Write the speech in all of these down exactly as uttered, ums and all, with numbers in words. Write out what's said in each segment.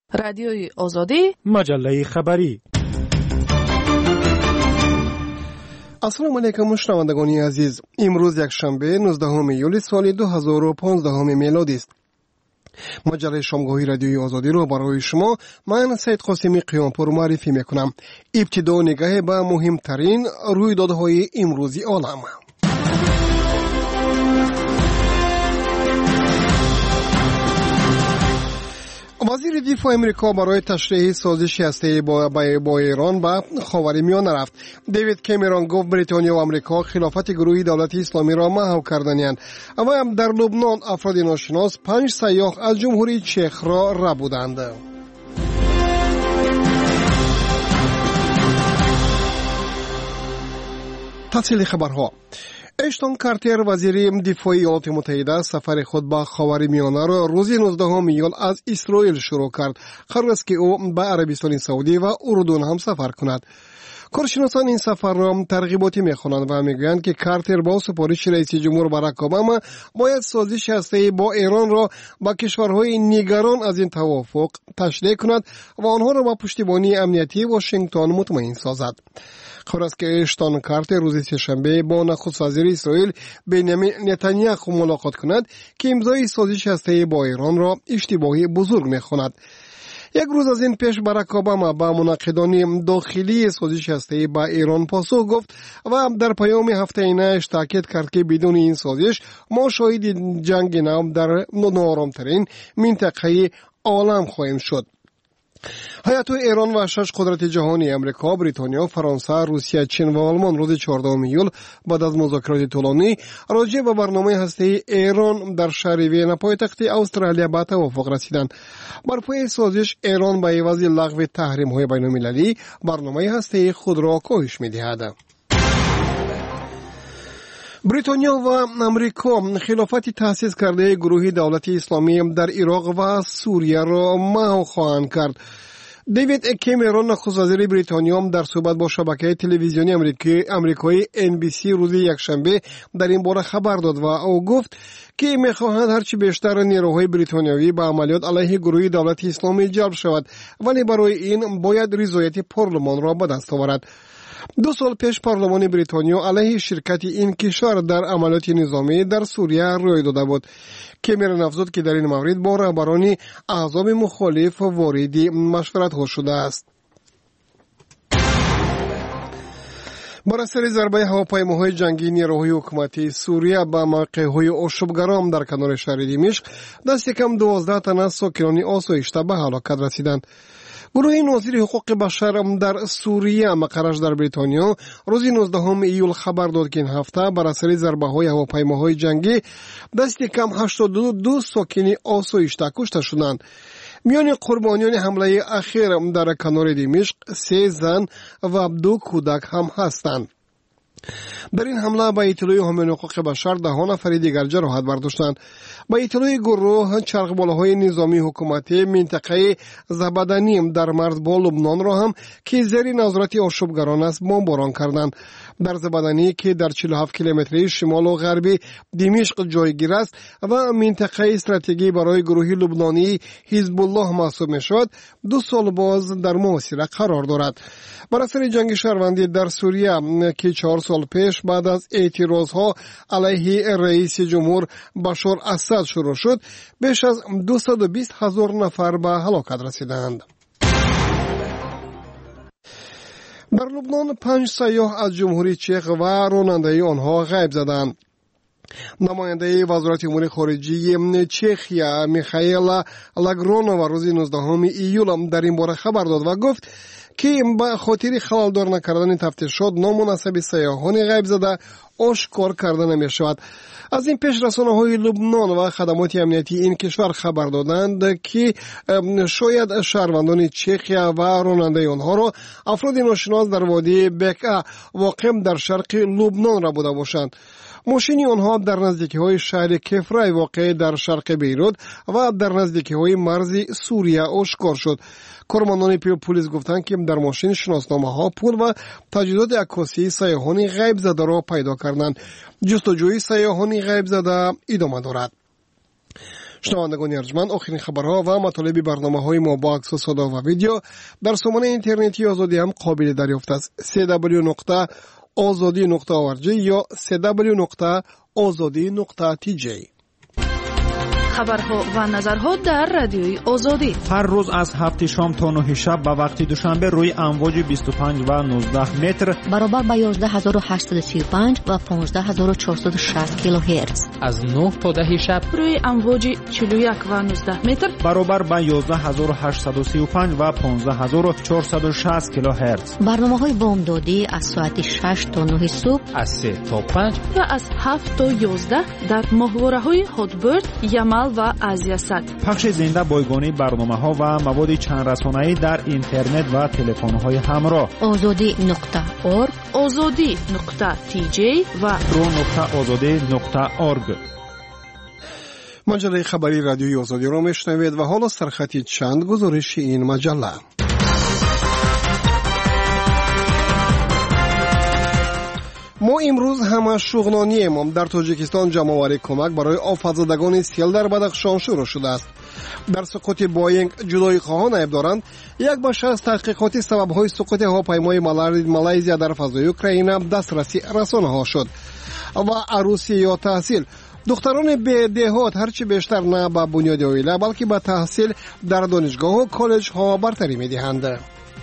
رادیوی آزادی، مجله خبری. السلام علیکم شنوندگان عزیز. امروز یک شنبه نوزدهم یولی سال دو هزار و پانزده میلادی است. مجله شامگاهی رادیوی آزادی را برای شما من سید قاسمی قیامپور معرفی میکنم. ابتدا نگاه به مهمترین رویدادهای امروزی عالم. وزیر دفاع امریکا برای تشریح سازش هسته‌ای با, با ایران به خاورمیانه رفت. دیوید کامرون گفت بریتانیا و امریکا خلافت گروه دولت اسلامی را محو کردند. و در لبنان افراد ناشناس پنج سیاح از جمهوری چک را ربودند. تفصیل خبرها. اشتون کارتر وزیر دفاع ایالات متحده سفر خود به خاورمیانه را روز نوزدهم یول از اسرائیل شروع کرد. قرار است که او به عربستان سعودی و اردن هم سفر کند. کارشناسان این سفر را ترغیباتی می‌خوانند و میگویند که کارتر با سفارش رئیس جمهور باراک اوباما باید سازش هسته‌ای با ایران را با کشورهای نگران از این توافق تشریح کند و آنها را با پشتیبانی امنیتی واشنگتن مطمئن سازد. خبر است که اشتون کارتر روز سه‌شنبه با نخست وزیر اسرائیل بنیامین نتانیاهو ملاقات کند که امضای سازش هسته‌ای با ایران را اشتباهی بزرگ می‌خواند. یک روز از این پیش باراک اوباما با منعقدان داخلی سازش هسته‌ای با ایران پاسخ گفت و در پیام هفته اینش تاکید کرد که بدون این سازش ما شاهد جنگ نو در ناآرام‌ترین منطقه عالم خواهیم شد. هیئت ایران و شش قدرت جهانی امریکا، بریتانیا، فرانسه، روسیه، چین و آلمان روز چهاردهم یول بعد از مذاکرات طولانی راجع به برنامه هسته‌ای ایران در شهر وین پایتخت استرالیا به توافق رسیدند. بر پایه سازش ایران به عوض لغو تحریم‌های بین‌المللی برنامه هسته‌ای خود را کاهش می‌دهد. بریتانیا و امریکا خلافت تأسیس کرده گروه دولت اسلامی در عراق و سوریه را محو خواهند کرد. دیوید کامرون نخست وزیر بریتانیا در صحبت با شبکه تلویزیونی امریکایی ان بی سی روز یکشنبه در این باره خبر داد و او گفت که می‌خواهند هرچی بیشتر نیروهای بریتانیایی به عملیات علیه گروه دولت اسلامی جلب شود، ولی برای این باید رضایت پارلمان را به دست آورد. دو سال پیش پارلمان بریتانیا علیه شرکت این کشور در عملیات نظامی در سوریه رای داده بود. کامرون افزود که در این مورد با رهبران احزاب مخالف وارد مشورت ها شده است. بر اثر ضربه هواپیماهای جنگی نیروهای حکومتی سوریه به موقع‌های آشوبگرام در کنار شهر دمشق دست کم دوازده تن از ساکنان آسایشته به هلاکت رسیدند. گروه ناظر حقوق بشر در سوریه مقرش در بریتانیا روز نوزدهم ایول خبر داد که این هفته بر اثر ضربه‌های هواپیماهای جنگی دست کم هشتاد و دو ساکن آسایشته کشته شدند. میان قربانیان حمله اخیر در کنار دمشق سه زن و دو کودک هم هستند. در این حمله با اطلاع حامیان حقوق بشر ده نفر دیگر جراحت برداشتند. با اطلاع گروه چرخبالاهای نظامی حکومتی منطقه زبدنیم در مرز با لبنان را هم که زیر نظارت آشوبگران است بمباران کردند. در زبدنی که در چهل و هفت کیلومتری شمال و غربی دمشق جایگیر است و منطقه استراتژیکی برای گروه لبنانی حزب الله محسوب می‌شود، دو سال باز در محاصره قرار دارد. بر اثر جنگ شهروندی در سوریه که چهار سال پیش بعد از اعتراضها علیه رئیس جمهور بشار اسد شروع شد، بیش از دویست و بیست هزار نفر به هلاکت رسیدند. در لبنان پنج سیاح از جمهوری چک و راننده آنها غیب زدند. نماینده وزارت امور خارجه چخیا میخائیل لاگرونووا روز نوزدهم ایول در این باره خبر داد و گفت که به خاطر خلالدار نکردن تفتیشات نامناسب سیاحان غیب زده آشکار کرده نمی شود. از این پیش رسانه‌های لبنان و خدمات امنیتی این کشور خبر دادند که شاید شهروندان چخیا و راننده آنها را افراد ناشناس در وادی بقعه واقع در شرق لبنان را بوده باشند. ماشین آنها در نزدیکی‌های شهر کفرای واقع در شرق بیروت و در نزدیکی‌های مرز سوریه آشکار شد. کارمندان پلیس گفتند که در ماشین شناسنامه‌ها، پول و تجهیزات عکاسی سیاحان غیب زده را پیدا کردند. جستجوی سیاحان غیب زده ادامه دارد. شنوندگان ارجمند، آخرین خبرها و مطالب برنامه‌های ما با عکس و صدا و ویدیو در سامانه اینترنتی آزادی هم قابل دریافت است. دبلیو دبلیو دبلیو نقطه آزادی نقطه او ار جی یا دبلیو دبلیو دبلیو نقطه آزادی نقطه تی جی. خبرها و نظرها در رادیوی آزادی هر روز از هفت شام تا نه شب به وقت دوشنبه روی امواج بیست و پنج و نوزده متر برابر با یازده هزار و هشتصد و سی و پنج و پانزده هزار و چهارصد و شصت کیلوهرتز از نه تا ده شب روی امواج چهل و یک و نوزده متر برابر با یازده هزار و هشتصد و سی و پنج و پانزده هزار و چهارصد و شصت کیلوهرتز. برنامه‌های بامدادی از ساعت شش تا نه صبح، از سه تا پنج و از هفت تا یازده در ماهواره‌های هاتبرد، یمل و آسیا صد. پخش زنده بایگانی برنامه‌ها و مواد چند رسانه‌ای در اینترنت و تلفن‌های همراه. آزادی نقطه اورگ، آزادی نقطه تی جی و رو نقطه آزادی نقطه اورگ. مجله خبری رادیوی آزادی را میشنوید و حالا سرخطی چند گزارش این مجله. ما امروز همه شغلانی امام در تاجیکستان جمع‌آوری کمک برای آفات‌زدگان سیل در بدخشان شروع شده است. در سقوط بوئینگ جدایی خواهان عیب دارند. یک بخش از تحقیقات سبب‌های سقوط هواپیمای مالایزیا در فضای اوکراین دسترسی رسانه‌ها شد. و عروسی یا تحصیل، دختران به دهات هرچی بیشتر نه به بنیاد عائله بلکه به تحصیل در دانشگاه و کالج ها برتری می‌دهند.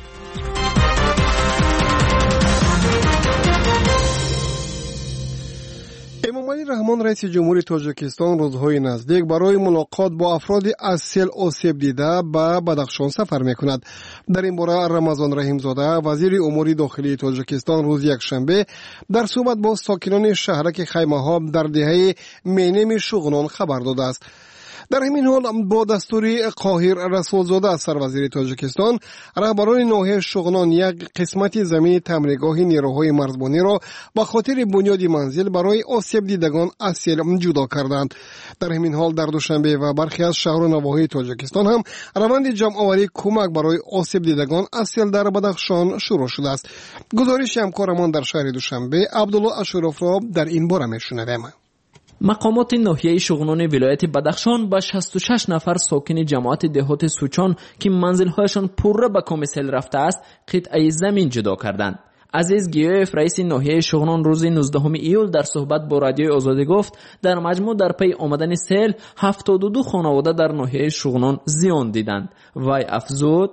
امامعلی رحمان رئیس جمهوری تاجیکستان روزهای نزدیک برای ملاقات با افرادی از سیل آسیب دیده به بدخشان سفر میکند. در این باره رمضان رحیمزاده وزیر امور داخلی تاجیکستان روز یکشنبه در صحبت با ساکنان شهرک خیمه ها در دهه مینم شغنان خبر داده است. در همین حال با دستور قاهر رسولزاده سروزیر تاجیکستان، رهبران ناحیه شغنان یک قسمت زمین تمرینگاه نیروهای مرزبانی را به خاطر بنیاد منزل برای آسیب دیدگان از سیل جدا کردند. در همین حال در دوشنبه و برخی از شهر و نواحی تاجیکستان هم روند جمع‌آوری کمک برای آسیب دیدگان از سیل در بدخشان شروع شده است. گزارش همکارمان در شهر دوشنبه عبدالله اشرف را در این باره میشنویم. مقامات ناحیه شغنان ولایت بدخشان با شصت و شش نفر ساکن جماعت دهات سوچان که منزل‌هایشان پره به کام سیل رفته است قطعه زمین جدا کردند. عزیز گیوف رئیس ناحیه شغنان روز نوزدهم ایول در صحبت با رادیوی آزادی گفت در مجموع در پی آمدن سیل هفتاد و دو خانواده در ناحیه شغنان زیان دیدند. وی افزود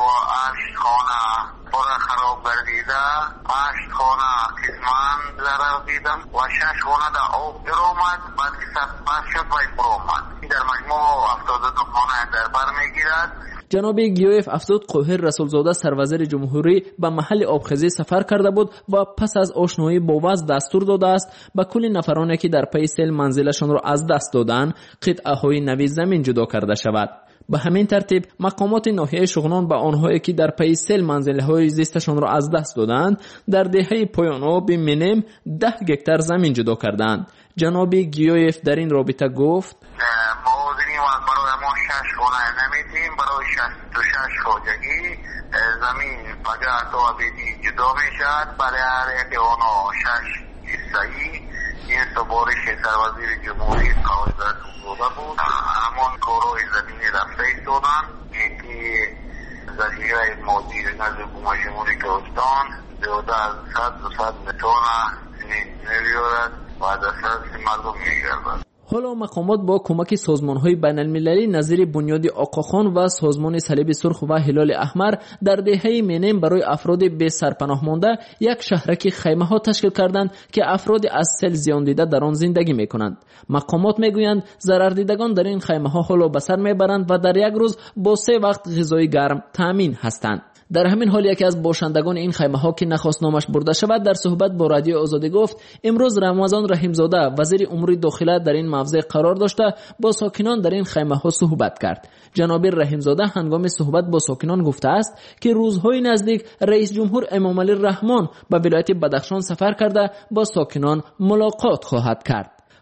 خراب گردیده، هشت خانه قسمان ضرر دیدم و شش خانه در آب در آمد، بعد که سپس شد و پر آمد. در مجموع هفتاد و دو خانه در بر میگیرد. جناب گیوف افزود قاهر رسولزاده سروزیر جمهوری به محل آبخیزی سفر کرده بود و پس از آشنایی با وضع دستور داده است به کل نفرانی که در پی سیل منزلشان را از دست دادند قطعه های نوی زمین جدا کرده شود. به همین ترتیب مقامات ناحیه شغنان به آنهایی که در پی سیل منزل‌های زیستشان را از دست دادند در دهه پایان آب منم ده گکتار زمین جدا کردند. جناب گیوف در این رابطه گفت موازنیم از برای ما شش خانه نمیتیم، برای شصت و شش خواجگی زمین فقط و عبیدی جدا میشد. برای هر یک آنها شش حصه‌ای این سپارش سروزیر جمهوری قاهر رسولزاده بود. همون کارهای زمینی رفته ایستادن که ذخیره مادی نزد حکومت جمهوری تاجیکستان زیاده از صد دو صد متر زمین می‌برد و دسترس مردم می‌گردد. حالا مقامات با کمک سازمان‌های بین‌المللی نظیر بنیاد آقاخان و سازمان صلیب سرخ و هلال احمر در دهه مینم برای افراد به سرپناه مانده یک شهرک خیمه‌ها تشکیل کردند که افراد از سیل زیان دیده در آن زندگی می‌کنند. مقامات می‌گویند ضرر دیدگان در این خیمه‌ها حالا به سر می‌برند و در یک روز با سه وقت غذای گرم تامین هستند. در همین حال یکی از باشندگان این خیمه ها که نخواست نامش برده شود در صحبت با رادیو آزادی گفت امروز رمضان رحیمزاده وزیر امور داخله در این موضع قرار داشته با ساکنان در این خیمه ها صحبت کرد. جناب رحیمزاده هنگام صحبت با ساکنان گفته است که روزهای نزدیک رئیس جمهور امامعلی رحمان به ولایت بدخشان سفر کرده با ساکنان ملاقات خواهد کرد.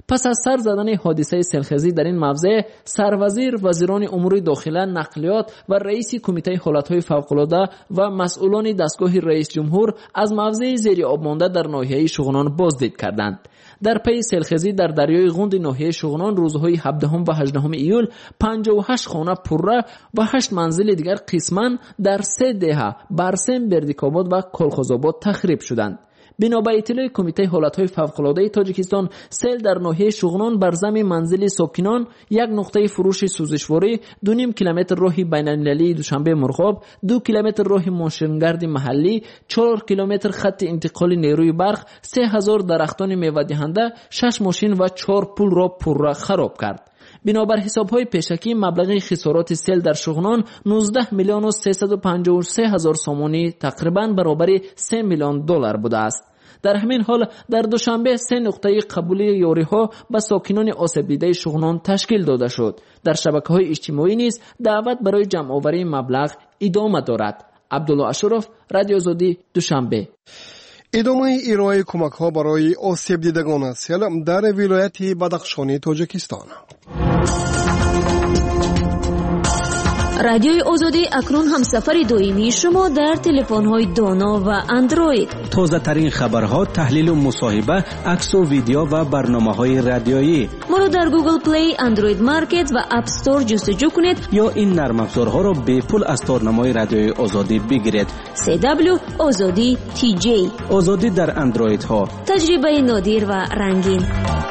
پس از سر زدن حادثه سیلخزی در این موضع، سروزیر، وزیران امور داخله، نقلیات و رئیس کمیته حالتهای فوق‌العاده و مسئولان دستگاه رئیس جمهور از موضع زیر آب مانده در ناحیه شغنان بازدید کردند. در پی سیلخزی در دریای غوند ناحیه شغنان روزهای هفدهم و هجدهم ایول پنجاه و هشت خانه پره و هشت منزل دیگر قسماً در سه دهه برسم، بردیک‌آباد و کلخوزآباد تخریب شدند. بنا به اطلاع کمیته حالتهای فوق‌العاده تاجیکستان، سیل در ناحیه شغنان بر زمین منزل ساکنان، یک نقطه فروش سوزشواری، دو نیم کیلومتر راه بین‌المللی دوشنبه مرغاب، دو کیلومتر راه ماشینگرد محلی، چهار کیلومتر خط انتقال نیروی برق، سه هزار درختان میوه دهنده، شش ماشین و چهار پل را پرره خراب کرد. بنابر حساب‌های پیشکی مبلغ خسارات سیل در شغنان نوزده میلیون و سیصد و پنجاه و سه هزار سامانی، تقریباً برابر سه میلیون دلار بوده است. در همین حال در دوشنبه سه نقطه قبولی یاری‌ها به ساکنان آسیب دیده شغنان تشکیل داده شد. در شبکه‌های اجتماعی نیز دعوت برای جمع‌آوری مبلغ ادامه دارد. عبدالله اشرف، رادیو آزادی، دوشنبه. ادامه ارائه کمک‌ها برای آسیب دیدگان سیل در ولایت بدخشان تاجیکستان. رادیوی آزادی اکنون همسفر دائمی شما در تلفن‌های دانا و اندروید. تازه ترین خبرها، تحلیل و مصاحبه، عکس و ویدیو و برنامه‌های رادیویی. ما را در گوگل پلی، اندروید مارکت و اپ استور جستجو کنید یا این نرم افزارها را به پول از تارنمای رادیوی آزادی بگیرید. سی دبلیو آزادی تی جی. آزادی در اندروید ها. تجربه نادر و رنگین.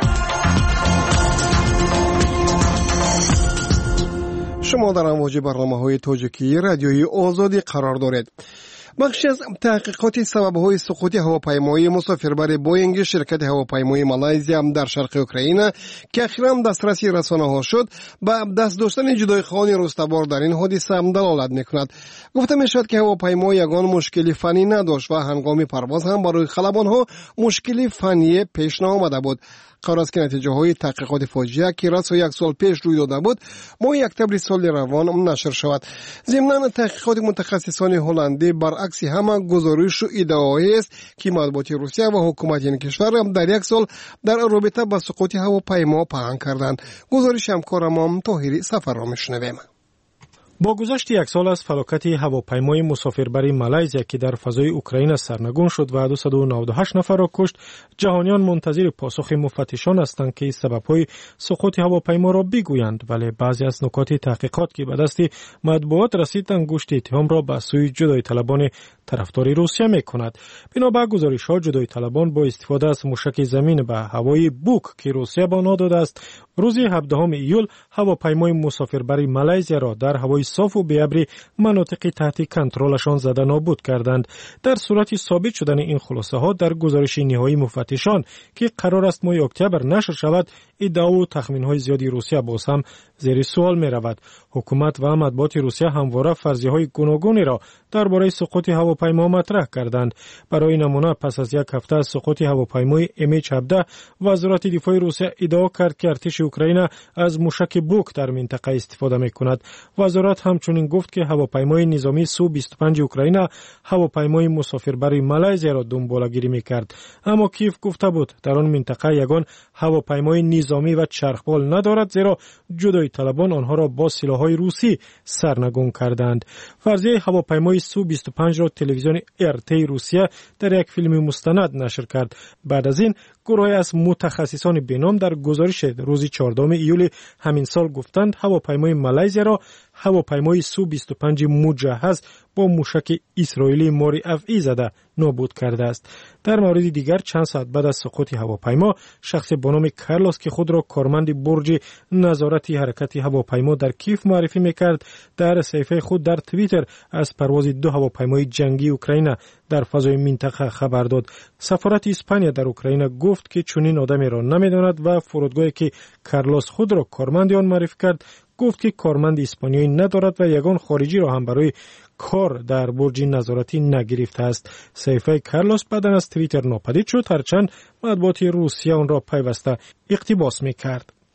شما در امواج برنامه‌های تاجیکی رادیوی آزادی قرار دارید. بخشی از تحقیقات سبب‌های سقوط هواپیمای مسافربر بوئینگ شرکت هواپیمای مالایزیا در شرق اوکراین که اخیراً دسترسی رسانه‌ها شد، به دست داشتن جدایخوان رستبار در این حادثه دلالت می‌کند. گفته می‌شود که هواپیما یگان مشکلی فنی نداشت و هنگام پرواز هم برای خلبان‌ها مشکلی فنی پیش نآمده بود. قرار است که نتیجه های تحقیقات فاجعه که راست یک سال پیش روی داده بود ماه اکتبر سال روان نشر شود. ضمناً تحقیقات متخصصان هلندی برعکس همه گزارش و ادعاهایی است که مطبوعات روسیه و حکومت این کشور در یک سال در رابطه با سقوط هواپیما پنهان کردند. گزارش همکارم طاهری سفر را میشنویم. با گذشت یک سال از فلاکت هواپیمای مسافربری مالایزیا که در فضای اوکراین سرنگون شد و دویست و نود و هشت نفر را کشت، جهانیان منتظر پاسخ مفتشان هستند که سبب‌های سقوط هواپیما را بگویند، ولی بعضی از نکات تحقیقات که به دست مطبوعات رسید انگشت اتهام را به سوی جدای طلبان طرفدار روسیه می‌کند. بنابر گزارش‌ها جدای طلبان با استفاده از موشک زمین به هوای بوک که روسیه به آنها داده است، روز هفدهم ایول هواپیمای مسافربری مالایزیا را در هوای صاف و بی‌ابری مناطق تحت کنترلشان زده نابود کردند. در صورت ثابت شدن این خلاصه ها در گزارش نهایی مفتشان که قرار است ماه اکتبر نشر شود، ادعا و تخمین های زیادی روسیه باز هم زیر سوال می رود. حکومت و مطبوعات روسیه همواره فرضیه های گوناگونی را درباره سقوط هواپیما مطرح کردند. برای نمونه پس از یک هفته از سقوط هواپیمای ام اچ هفده، وزارت دفاع روسیه ادعا کرد که ارتش اوکراین از موشک بوک در منطقه استفاده می کند. وزارت همچنین گفت که هواپیمای نظامی سو بیست و پنج اوکراین هواپیمای مسافربری مالایزیا را دنبالگیری می کرد. اما کیف گفته بود در آن منطقه یگان هواپیمای نظامی و چرخبال ندارد، زیرا جدای طلبان آنها را با سلاح‌های روسی سرنگون کردند. فرضیه هواپیمای سو بیست و پنج را تلویزیون ارتی روسیه در یک فیلم مستند نشر کرد. بعد از این گروهی از متخصصان بینام در گزارش روز چهاردهم ایول همین سال گفتند هواپیمای مالایزیا را هواپیمای سو بیست و پنج مجهز با موشک اسرائیلی ماری افعی زده نابود کرده است. در مورد دیگر چند ساعت بعد از سقوط هواپیما، شخص با نام کارلوس که خود را کارمند برج نظارت حرکت هواپیما در کیف معرفی میکرد، در صفحه خود در توییتر از پرواز دو هواپیمای جنگی اوکراین در فضای منطقه خبر داد. سفارت اسپانیا در اوکراین گفت که چنین آدمی را نمیداند و فرودگاهی که کارلوس خود را کارمند آن معرفی کرد گفت که کارمند اسپانیایی ندارد و یگان خارجی را هم برای کار در برج نظارتی نگرفته است. صحیفه کارلوس بعد از توییتر ناپدید شد، هرچند مطبوعات روسیه آن را پیوسته اقتباس میکرد.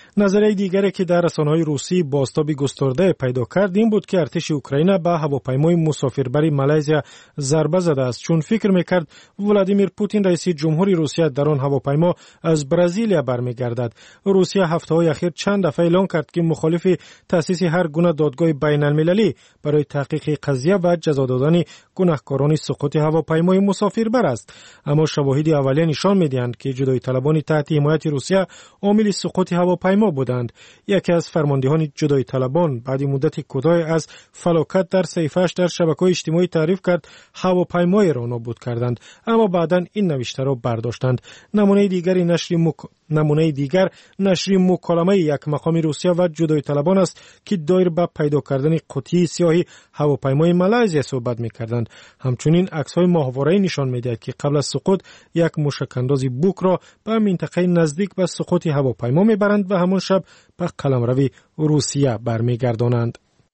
نظریه دیگری که در رسانه‌های روسی بازتابی گسترده پیدا کرد این بود که ارتش اوکراین به هواپیمای مسافربری مالزیا ضربه زده است، چون فکر می‌کرد ولادیمیر پوتین رئیس جمهوری روسیه در آن هواپیما از برزیلیا برمیگردد. روسیه هفته‌های اخیر چند دفعه اعلام کرد که مخالف تأسیس هر گونه دادگاه بین‌المللی برای تحقیق قضیه و جزا دادن گناهکاران سقوط هواپیمای مسافربر است. اما شواهد اولیه نشان می‌دهند که جدایی طلبان تحت حمایت روسیه عامل سقوط هواپیما بودند. یکی از فرماندهان جدایی طلبان بعد مدت کوتاه از فلاکت در صفحه‌اش در شبکه‌های اجتماعی تعریف کرد هواپیمای را نابود کردند، اما بعداً این نوشته را برداشتند. نمونه دیگری نشر مک... نمونه دیگر نشر مکالمه یک مقام روسیه و جدایی طلبان است که دایر به پیدا کردن قطعه سیاهی هواپیمای مالزیا صحبت می‌کردند. همچنین عکس‌های ماهواره‌ای نشان می‌دهد که قبل از سقوط یک موشک‌انداز بوک را به منطقه نزدیک به سقوط هواپیما می‌برند و همان شب به قلمرو روسیه برمیگردانند.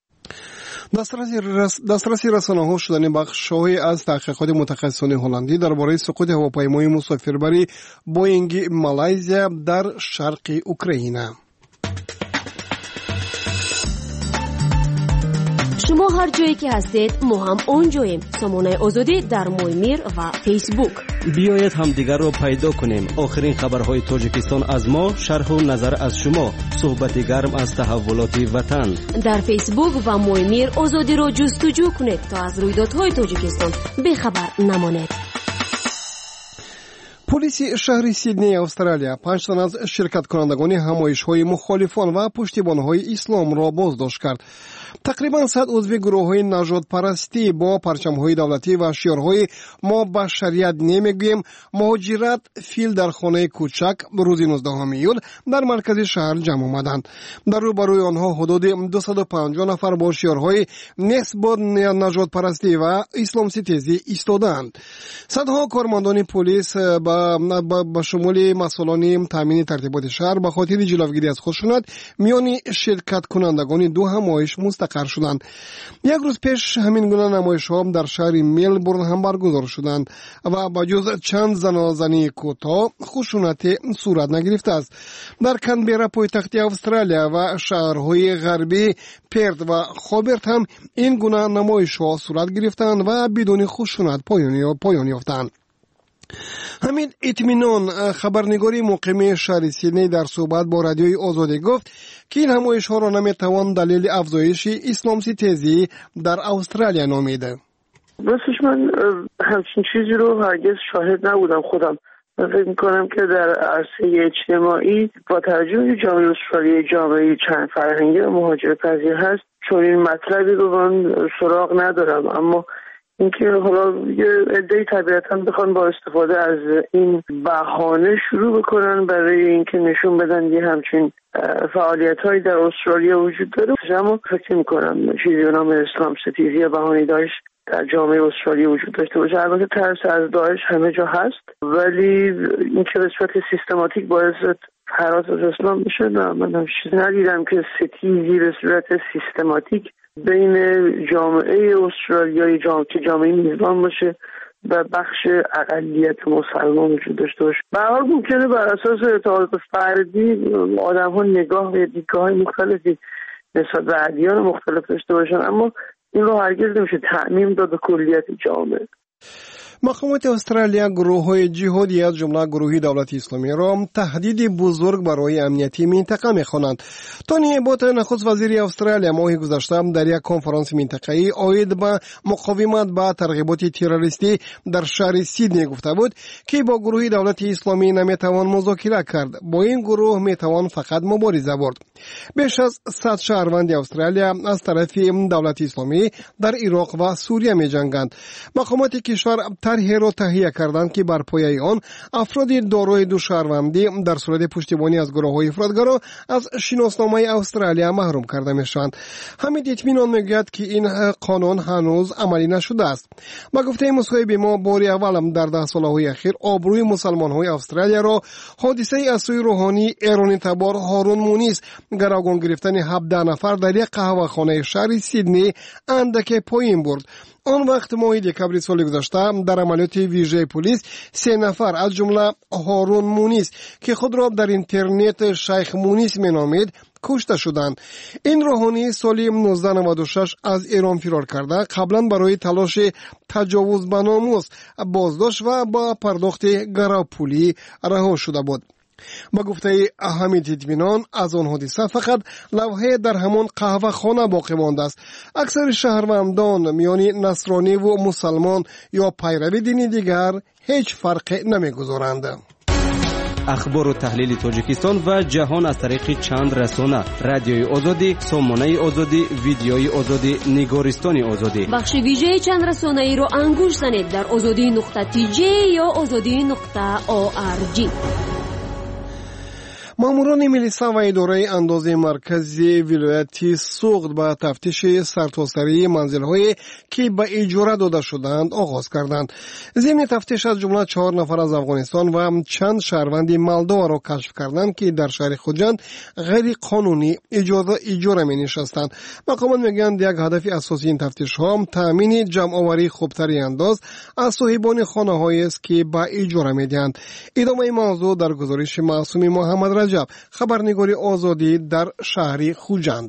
دسترسی رسانه‌ها شدن بخش‌هایی از تحقیقات متخصصان هلندی درباره سقوط هواپیمای مسافربری بوئینگ مالزیا در شرق اوکراین. شما هر جایی که هستید ما هم اونجاییم. سامانه آزادی در مویمیر و فیسبوک. بیایید همدیگر را پیدا کنیم. آخرین خبرهای تاجیکستان از ما، شرح و نظر از شما، صحبت گرم از تحولات وطن. در فیسبوک و مویمیر آزادی را جستجو کنید تا از رویدادهای تاجیکستان بخبر نمانید. پلیس شهر سیدنی استرالیا پنج تن از شرکت کنندگان همایش‌های مخالفان و پشتیبان‌های اسلام را بازداشت کرد. تقریباً صد عضو گروه‌های نژاد پرستی با پرچم‌های دولتی و شعارهای ما به شریعت نمیگوییم مهاجرت فیل در خانه کوچک روز نوزدهم ایول در مرکز شهر جمع آمدند. در روبروی آنها حدود دویست و پنجاه نفر با شعارهای نسبت نژاد پرستی و اسلام ستیزی ایستادند. صدها کارمندان پلیس با شمول مسئولان تامین ترتیبات شهر به خاطر جلوگیری از خشونت میان شرکت کنندگان دو همایش مستقر شدند. یک روز پیش همین گونه نمایش‌ها در شهر ملبورن هم برگزار شدند و با جز چند زنازنی کوتاه خشونت صورت نگرفته است. در کانبرا پایتخت استرالیا و شهرهای غربی پرت و خوبرت هم این گونه نمایش‌ها صورت گرفتند و بدون خشونت پایان یافتند. حمید اطمینان خبرنگاری مقیم شهر سیدنی در صحبت با رادیوی آزادی گفت که این همایش ها را نمیتوان دلیل افزایش اسلام ستیزی در استرالیا نامیده. راستش من همچین چیزی رو هرگز شاهد نبودم خودم. من فکر میکنم که در عرصه اجتماعی با توجه به جامعه استرالیایی جامعه چند فرهنگی و مهاجرت‌پذیر هست چون این مطلبی رو من سراغ ندارم، اما اینکه حالا یه عده‌ای طبیعتاً بخوان با استفاده از این بهانه شروع بکنن برای اینکه نشون بدن یه همچین فعالیت‌هایی در استرالیا وجود داره، اما فکر می‌کنم چیزی به نام اسلام ستیزی یا بهانه داعش در جامعه استرالیا وجود داشته باشه. البته ترس از داعش همه جا هست، ولی اینکه به صورت سیستماتیک باعث هراس از اسلام بشه نه، من هم چیزی ندیدم که ستیزی به صورت سیستماتیک بین جامعه استرالیایی جامعه که جامعه میزبان باشه و بخش اقلیت مسلمان وجود داشته باشه. به هر حال ممکنه بر اساس اعتقادات فردی آدم‌ها نگاه و دیدگاه‌های مختلفی نسبت به ادیان مختلف داشته باشن، اما این رو هرگز نمیشه تعمیم داد به کلیت جامعه. مقامات استرالیا گروه‌های جهادی از جمله گروه دولت اسلامی را تهدید بزرگ برای امنیتی منطقه می‌خوانند. تونی ابوت نخست وزیر استرالیا ماه گذشته در یک کنفرانس منطقه‌ای عاید به مقاومت با ترغیبات تروریستی در شهر سیدنی گفته بود که با گروه دولت اسلامی نمی‌توان مذاکره کرد، با این گروه می‌توان فقط مبارزه برد. بیش از صد شهروند استرالیا از طرف دولت اسلامی در عراق و سوریه می‌جنگند. مقامات کشور طرحی را تهیه کردند که بر پایه آن افراد دارای دو شهروندی در صورت پشتیبانی از گروه‌های افراطگرا از شناسنامه استرالیا محروم کرده میشوند. حمید اطمینان میگوید که این قانون هنوز عملی نشده است. با گفته مصاحب ما باری اولم در ده سالهای اخیر آبروی مسلمان‌های استرالیا را حادثه از سوی روحانی ایرانی تبار هارون مونیس گروگان گرفتن هفده نفر در یک قهوه‌خانه شهر سیدنی اندک پایین برد. آن وقت ماه دکبر سال گذشته در عملیات ویژه پلیس سه نفر از جمله هارون مونیس که خود را در اینترنت شیخ مونیس مینامید کشته شدند. این روحانی سال نوزده نود و شش از ایران فرار کرده قبلا برای تلاش تجاوز به ناموس بازداشت و با پرداخت گرو پولی رها شده بود. با گفته حمید اطمینان از آن حادثه فقط لوحه در همان قهوه خانه باقی مانده است. اکثر شهروندان میان نصرانی و مسلمان یا پیرو دینی دیگر هیچ فرق نمیگذارند. اخبار و تحلیل تاجیکستان و جهان از طریق چند رسانه: رادیوی آزادی، سامانه آزادی، ویدیوی آزادی، نگارستان آزادی. بخش ویژه چند رسانه ای رو انگوش زنید در آزادی نقطه تی جی یا آزادی نقطه او آر جی. ماموران ملیسا و اداره اندازه مرکزی ولایتی سوغد با تفتیش سرتاسری منزل‌هایی که به اجاره داده شدند آغاز کردند. ضمن تفتیش از جمله چهار نفر از افغانستان و چند شهروند مالدو را کشف کردند که در شهر خوجند غیر قانونی اجاره اجاره می نشستند. مقامات میگویند یک هدف اساسی این تفتیش ها تامین جمع آوری خوبتری انداز از صاحبان خانه‌هایی است که به اجاره میدهند. ادامه موضوع در گزارش معصوم محمد رجب، خبرنگاری آزادی در شهر خوجند.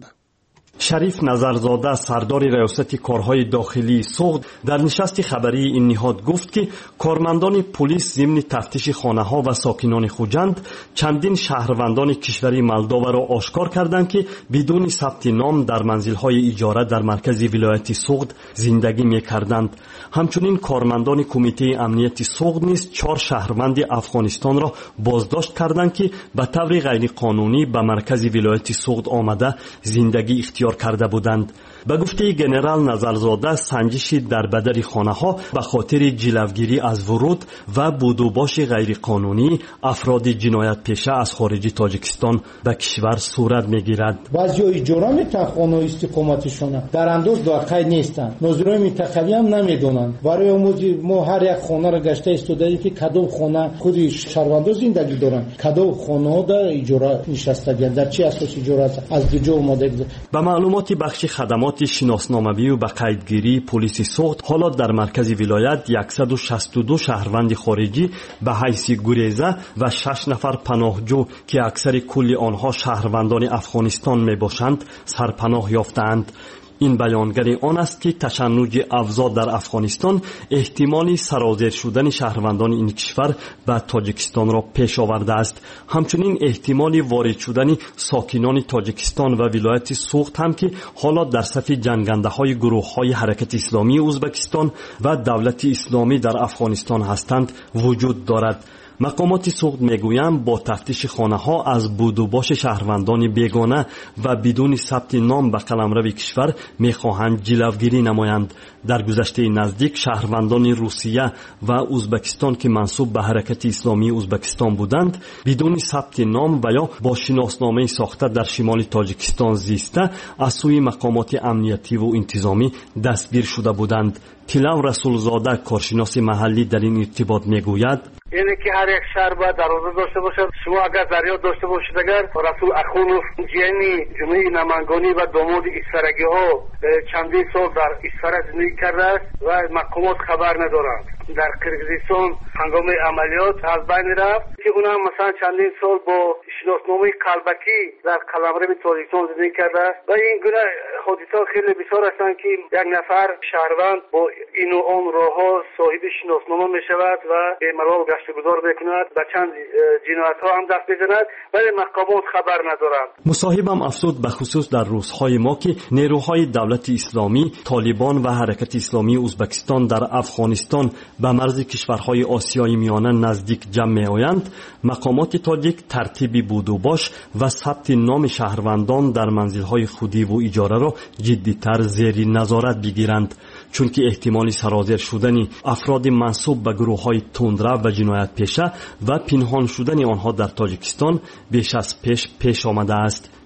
شریف نظرزاده سردار ریاست کارهای داخلی سوغد در نشست خبری این نهاد گفت که کارمندان پلیس ضمن تفتیش خانه‌ها و ساکنان خوجند چندین شهروندان کشوری مالدو را آشکار کردند که بدون ثبت نام در منزل‌های اجاره در مرکز ولایت سوغد زندگی می‌کردند. همچنین کارمندان کمیته امنیت سوغد نیز چهار شهروند افغانستان را بازداشت کردند که به طور غیر قانونی به مرکز ولایت سوغد آمده زندگی اختیار کرده بودند. به گفته گنرال نظرزاده سنجش در بدر خانه ها به خاطر جلوگیری از ورود و بودوباش غیر قانونی افراد جنایت پیشه از خارج تاجیکستان به کشور صورت میگیرد. بعضی اجاره میتن خانه استقامتشون در انداز داخل نیستن، نظرای منطقوی هم نمیدونن. برای ما هر یک خانه را گشته استودایی که کدو خانه خودی شهروندان زندگی دارن، کدو خانه در اجاره نشستگی در چه اساس اجاره است از دیجا اومده. به معلومات بخش خدمات شناسنامه‌ای و قیدگیری پلیس سوغد حالا در مرکز ولایت صد و شصت و دو شهروند خارجی به حیث گریزه و شش نفر پناهجو که اکثر کل آنها شهروندان افغانستان میباشند سرپناه یافتند. این بیانگر آن است که تشنج افزا در افغانستان احتمالی سرازیر شدن شهروندان این کشور به تاجیکستان را پیش آورده است. همچنین احتمالی وارد شدن ساکنان تاجیکستان و ولایت سوغد هم که حالا در صف جنگنده های گروه های حرکت اسلامی ازبکستان و دولت اسلامی در افغانستان هستند وجود دارد. مقامات سوغد میگویند با تفتیش خانه ها از بودوباش شهروندان بیگانه و بدون ثبت نام به قلمرو کشور میخواهند جلوگیری نمایند. در گذشته نزدیک شهروندان روسیه و ازبکستان که منسوب به حرکت اسلامی ازبکستان بودند بدون ثبت نام و یا با شناسنامه ساخته در شمال تاجیکستان زیسته از سوی مقامات امنیتی و انتظامی دستگیر شده بودند. تیلاو رسولزاده کارشناس محلی در این ارتباط میگوید اینه که هر یک شهر باید دروازه داشته باشد. شما اگر دریا داشته باشید اگر رسول اخونوف جیانی جمعه نمایندگانی و داماد اسفرگی ها چندین سال در اسفره زندگی کرده است و مقامات خبر ندارند. در قرقیزستان هنگام عملیات از بین رفت که اونم مثلا چندین سال با شناسنامه قلبکی در قلمرو تاجیکستان زندگی کرده است و این گونه حادثات خیلی بسیار هستند که یک نفر شهروند با این و آن راهها صاحب شناسنامه می شود و ملال گشت گذار بکند و چند جنایت ها هم دست بزند ولی مقامات خبر ندارند. مصاحبم افزود به خصوص در روزهای ما که نیروهای دولت اسلامی، طالبان و حرکت اسلامی ازبکستان در افغانستان به مرز کشورهای آسیای میانه نزدیک جمع می آیند، مقامات تاجیک ترتیب بودوباش و ثبت نام شهروندان در منزلهای خودی و اجاره را جدی‌تر زیر نظارت بگیرند، چون که احتمال سرازیر شدن افراد منسوب به گروه‌های تندرو و جنایت پیشه و پنهان شدن آنها در تاجیکستان بیش از پیش پیش آمده است.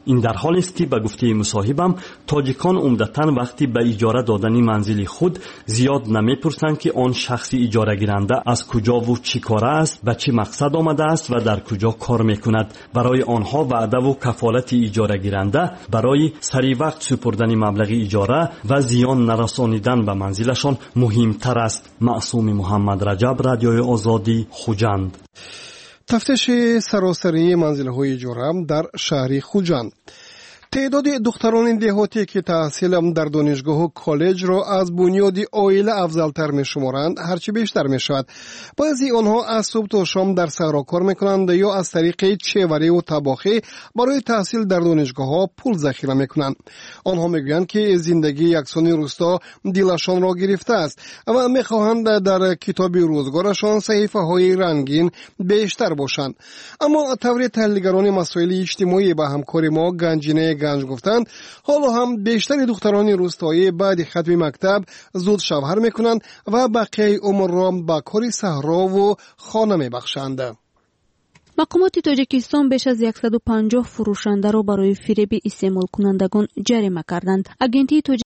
این در حالی است که به گفته مصاحبم تاجیکان عمدتاً وقتی به اجاره دادن منزل خود زیاد نمیپرسند که آن شخص اجاره گیرنده از کجا و چی کاره است، به چه مقصد آمده است و در کجا کار میکند. برای آنها وعده و کفالت اجاره گیرنده برای سری وقت سپردن مبلغ اجاره و زیان نرسانیدن به منزلشان مهمتر است. معصوم محمد رجب، رادیوی آزادی، خوجند. تفتیش سراسری منزل‌های اجاره در شهر خوجند. تعداد دختران دهاتی که تحصیل در دانشگاه و کالج را از بنیاد عائله افضلتر می شمارند هرچی بیشتر می شود. بعضی آنها از صبح تا شام در صحرا کار می کنند یا از طریق چیوری و طباخی برای تحصیل در دانشگاه ها پول ذخیره می کنند. آنها می گویند که زندگی یکسانی روستا دلشان را گرفته است و می خواهند در کتاب روزگارشان صحیفه های رنگین بیشتر باشند. اما طوری تحلیلگران مسائل اجتماعی به همکار ما گنجینه گنج گفتند حالا هم بیشتر دختران روستایی بعد ختم مکتب زود شوهر میکنند و بقیه عمر را به کار صحرا و خانه میبخشند. مقامات تاجیکستان بیش از صد و پنجاه فروشنده را برای فریب استعمال کنندگان جریمه کردند. اگنتی تاجیک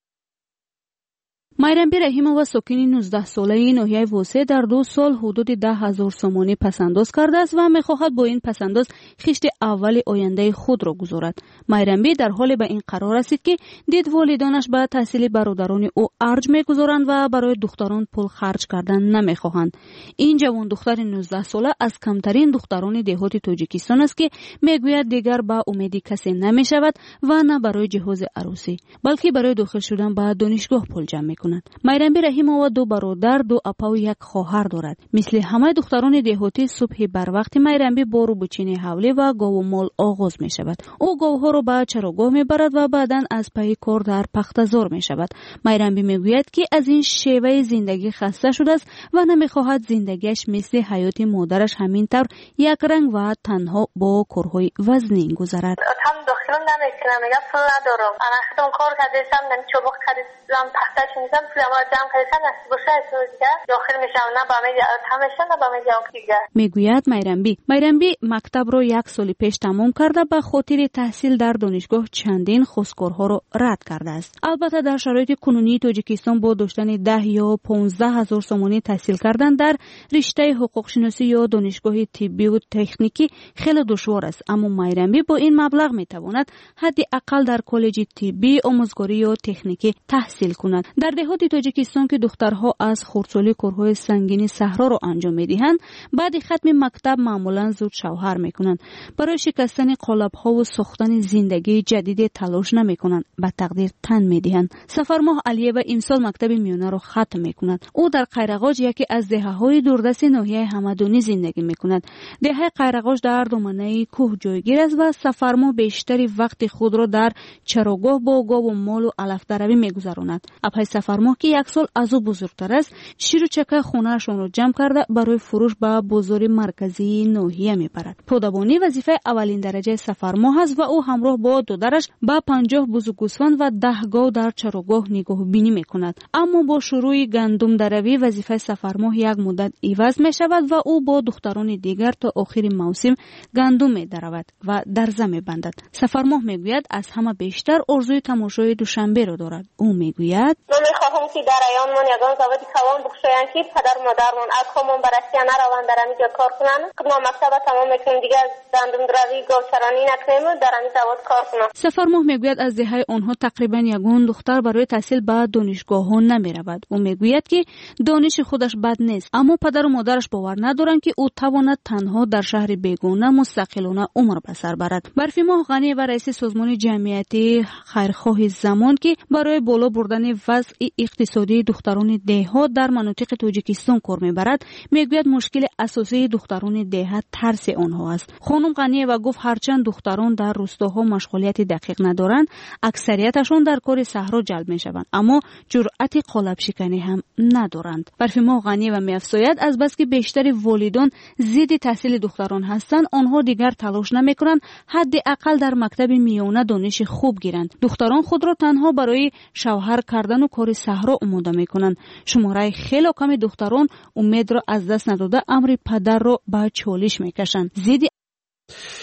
مایرنبی رحیمова ساکن نوزده ساله ناحیه واسه در دو سال حدود ده هزار سومانی پسنداز کرده است و میخواهد با این پسنداز خشت اول آینده خود را گذارد. مایرنبی در حال به این قرار رسید که دید والدانش به تحصیل برادران او ارج میگذارند و برای دختران پول خرج کردن نمیخواهند. این جوان دختر نوزده ساله از کمترین دختران دهات تاجیکستان است که میگوید دیگر به امیدی کسی نمیشود و نه برای جهاز عروسی بلکه برای داخل شدن به دانشگاه پول جمع میکند. مایرنبی رحیمова دو برادر، دو اپا و یک خواهر دارد. مثل همه دختران دهاتی صبح بر وقت مایرنبی با رو بچینه حوله و گاو و مال آغاز می شود. او گاوها را به چراگاه می برد و بعداً از پی کار در پختزار می شود. مایرنبی می گوید که از این شیوه زندگی خسته شده است و نمی خواهد زندگیش مثل حیات مادرش همین طور یک رنگ و تنها با کارهای وزنین گذرد. هم داخل نمیکنم، میگم پول ندارم. انا خودم کار کردم، من چوبک خریدم، تختش میزنم، پولم جمع کردم، نصیب باشه از دیگه داخل میشم، نه با میگه تماشا نه با میگه دیگه. میگوید مایرنبی مایرنبی مکتب رو یک سال پیش تمام کرده به خاطر تحصیل در دانشگاه چندین خواستگارها رو رد کرده است. البته در شرایط کنونی تاجیکستان با داشتن ده یا پانزده هزار سومانی تحصیل کردن در رشته حقوق شناسی یا دانشگاه طبی و تکنیکی خیلی دشوار است، اما مایرنبی با این مبلغ میتواند حداقل در کالج طبی، آموزگاری یا تکنیکی تحصیل کند. در دهات تاجیکستان که دخترها از خردسالی کارهای سنگین صحرا را انجام میدهند، بعد ختم مکتب معمولا زود شوهر میکنند. برای شکستن قالب‌ها و ساختن زندگی جدید تلاش نمیکنند، به تقدیر تن میدهند. سفرماه علیه امسال مکتب میانه را ختم میکند. او در قیرغاج، یکی از دهه‌های دوردست ناحیه همدانی زندگی میکند. دهه قیرغاج در دامنه کوه جایگیر است و سفرماه بیشتری وقت خود را در چراگاه با گاو و مال و علف دروی میگذراند. اپای سفرماه که یک سال از او بزرگتر است، شیر و چکه خونه‌شان را جمع کرده برای فروش به بازار مرکزی ناحیه میبرد. پودابانی وظیفه اولین درجه سفرماه است و او همراه با دودرش با پنجاه بز گوسفند و ده گاو در چراگاه نگاه بینی میکند. اما با شروع گندم دروی وظیفه سفرماه یک مدت عوض میشود و او با دختران دیگر تا آخر موسم گندم میدرود و درزه میبندد. سفرماه میگوید از همه بیشتر آرزوی تماشای دوشنبه را دارد. او میگوید من میخواهم که در ایامون یگان زوادی کوان بخشویند که پدر مادرمون اکامون برسیه نروند در اینجا کار کنن. ما مکتب تمام میکنیم دیگه گندم دروی گاوچرانی نکنیم و در این زواد کار کنن. سفرماه میگوید از دهه آنها تقریبا یگان دختر برای تحصیل به دانشگاه ها نمیرود. او میگوید که دانش خودش بد نیست، اما پدر و مادرش باور ندارند که او تواند تنها در شهر بیگانه مستقلانه عمر به سر برد. برفی ماه غنی و رئیس سازمان جمعیتی خیرخواه زمان که برای بالا بردن وضع اقتصادی دختران دهات در مناطق تاجیکستان کار میبرد، میگوید مشکل اساسی دختران دهات ترس آنها است. خانم غنی و گفت هرچند دختران در روستاها مشغولیت دقیق ندارند، اکثریتشان در کار صحرا جلب میشوند، اما جرأت قالب شکنی هم ندارند. برفی ماه غنی و میافزاید از بس که بیشتر والدان ضد تحصیل دختران هستند، آنها دیگر تلاش نمیکنند حداقل در مکتب میانه دانش خوب گیرند. دختران خود را تنها برای شوهر کردن و کار صحرا آماده میکنند. شماره خیلی کم دختران امید را از دست نداده امر پدر را به چالش میکشند. زیدی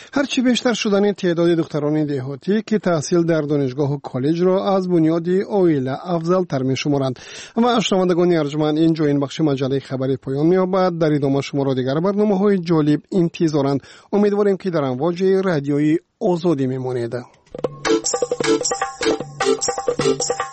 هرچی بیشتر شدن تعداد دختران دهاتی که تحصیل در دانشگاه و کالج را از بنیاد عائله افضل تر می شمارند. و شنوندگان ارجمند، اینجا این بخش مجله خبری پایان می یابد. در ادامه شما را دیگر برنامه های جالب انتظارند. امیدواریم که در امواج رادیویی آزادی می مانید.